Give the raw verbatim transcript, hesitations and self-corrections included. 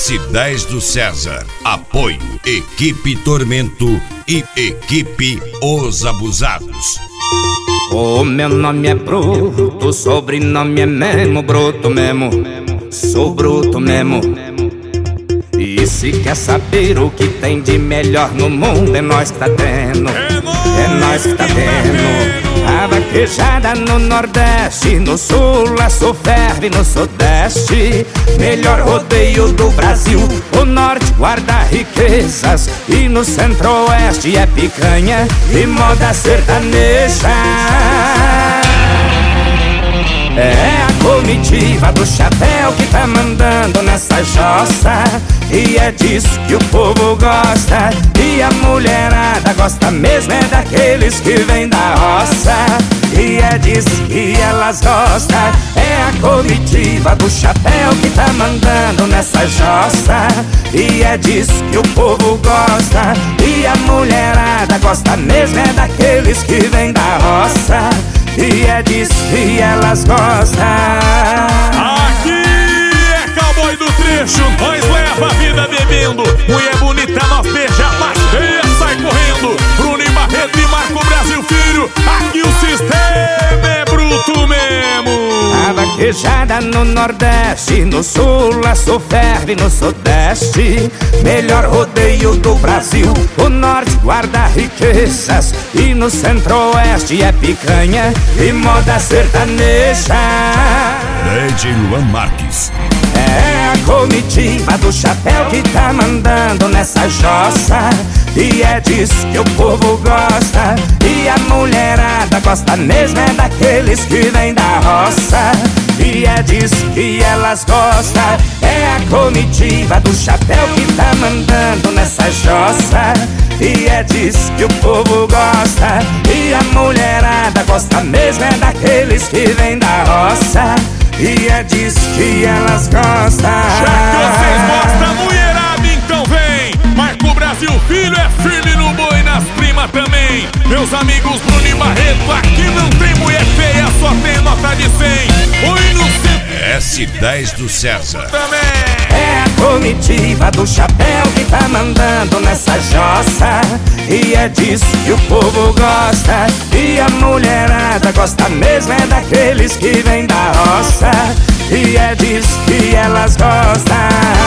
S dez do César. Apoio Equipe Tormento e Equipe Os Abusados. O meu nome é Bruto, sobrenome é Memo, bruto mesmo, sou bruto mesmo. E se quer saber o que tem de melhor no mundo, é nós que tá tendo, é nós que tá tendo. A vaquejada no Nordeste, no Sul a Sul ferve, no Sudeste melhor rodeio do Brasil. O Norte guarda riquezas e no Centro-Oeste é picanha e moda sertaneja. É a comitiva do chapéu que tá mandando nessa jossa, e é disso que o povo gosta. E a mulherada gosta mesmo é daqueles que vêm da roça, e é disso que elas gostam. É a comitiva do chapéu que tá mandando nessa jossa, e é disso que o povo gosta. E a mulherada gosta mesmo é daqueles que vêm da roça, e é disso que elas gostam. Aqui é cowboy do trecho, nós leva a vida bebendo. Mulher bonita, nós beija, mas feia sai correndo. Bruno e Barreto e Marco Brasil Filho, aqui o sistema é bruto mesmo. A vaquejada no Nordeste, no Sul a Sul ferve, no Sudeste melhor rodeio do Brasil. O Norte guarda riquezas e no Centro-Oeste é picanha e moda sertaneja. Lady Luan Marques. É a comitiva do chapéu que tá mandando nessa jossa, e é disso que o povo gosta. E a mulherada gosta mesmo é daqueles que vêm da roça, e é disso que elas gostam. É a comitiva do chapéu que tá mandando nessa jossa, e é disso que o povo gosta. E a mulherada gosta mesmo é daqueles que vêm da roça, e é disso que elas gostam. Já que vocês gostam, mulherada, então vem. Marco Brasil Filho é firme no boi, nas primas também. Meus amigos Bruno e Barreto, aqui não tem mulher feia, só tem nota de cem. Oi no centro S dez do César também. É a comitiva do chapéu que tá mandando nessa jossa, e é disso que o povo gosta. E a mulherada gosta mesmo é daqueles que vêm da roça, e é disso que elas gostam.